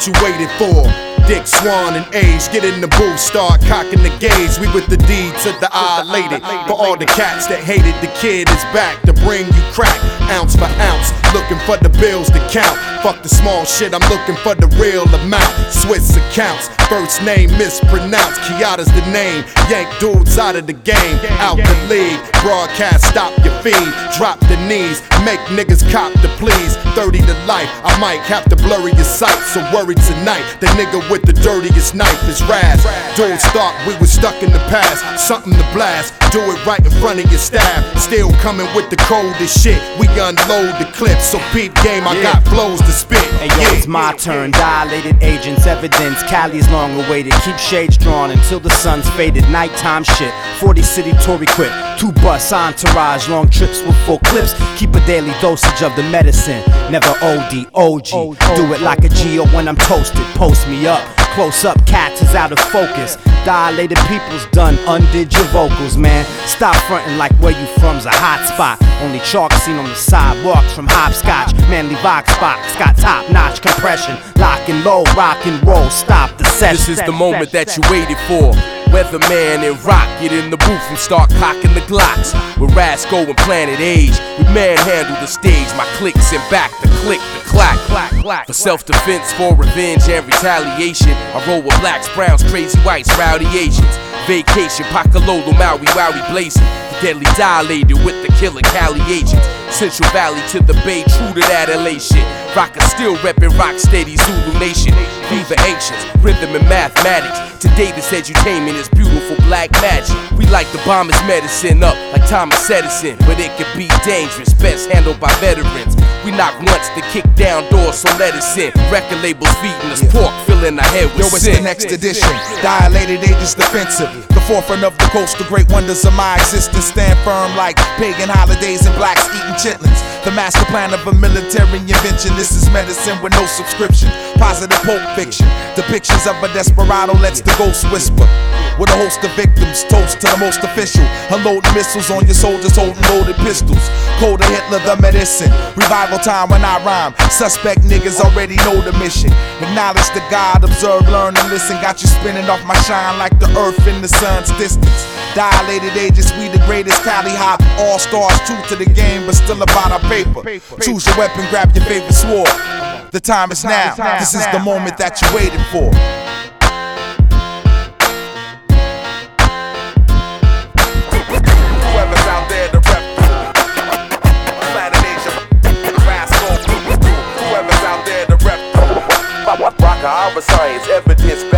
what you waited for. Dick, Swan, and Age, get in the booth, start cocking the gauge. We with the D to the I lady. For all the cats that hated the kid is back to bring you crack, ounce for ounce. Looking for the bills to count. Fuck the small shit, I'm looking for the real amount. Swiss accounts, first name mispronounced. Kiata's the name, yank dudes out of the game, out the league. Broadcast, stop your feed, drop the knees, make niggas cop the please. 30 to life, I might have to blurry your sight. So worry tonight, the nigga with the dirtiest knife is Raz. Dudes thought we was stuck in the past, something to blast. Do it right in front of your staff. Still coming with the coldest shit. We unload the clips, so peep game, I got flows to spit. Hey yo, it's my turn. Dilated agents, evidence. Cali's long awaited. Keep shades drawn until the sun's faded. Nighttime shit. 40 city tour equipped. 2 bus entourage. Long trips with full clips. Keep a daily dosage of the medicine. Never OD, OG. Do it like a Geo when I'm toasted. Post me up. Close up, cats is out of focus. Dilated people's done undid your vocals, man. Stop frontin' like where you from's a hot spot. Only chalk seen on the sidewalks from hopscotch. Manly Vox box got top notch compression. Lock and low, rock and roll, stop the session. This is the moment that you waited for. Weatherman and Rock get in the booth and start cocking the Glocks. With Rasco and Planet Age, we manhandle the stage. My clicks and back the click, the clack, clack, clack. For self-defense, for revenge and retaliation, I roll with blacks, browns, crazy whites, rowdy Asians. Vacation, Pakalolo, Maui, Wowie blazing. The deadly dilated with the killer Cali agents. Central Valley to the Bay, true to that LA shit. Rocker still reppin' rock steady Zulu Nation. Viva ancients, rhythm and mathematics. Today this edutainment is beautiful black magic. We like the bomber's medicine up like Thomas Edison, but it could be dangerous, best handled by veterans. We knock once to kick down doors, so let us in. Record labels feeding us pork, filling our head with sin. Yo, it's the next edition. Dilated Ages defensive. The forefront of the coast, the great wonders of my existence. Stand firm like pagan holidays and blacks eating chitlins. The master plan of a military invention. This is medicine with no subscription. Positive Pulp Fiction. Depictions of a desperado lets the ghost whisper. With a host of victims, toast to the most official. Unloading missiles on your soldiers holding loaded pistols. Code of Hitler, the medicine. Revival time when I rhyme. Suspect niggas already know the mission. Acknowledge the God, observe, learn, and listen. Got you spinning off my shine like the earth in the sun's distance. Dilated Ages, we the greatest. Cali hop, all stars, true to the game, but still about our paper. Choose your weapon, grab your favorite sword. The time is now. This is the moment that you waited for. Whoever's out there to rep Planet Asia, Rascal. Whoever's out there to rep Rocker, our science, evidence.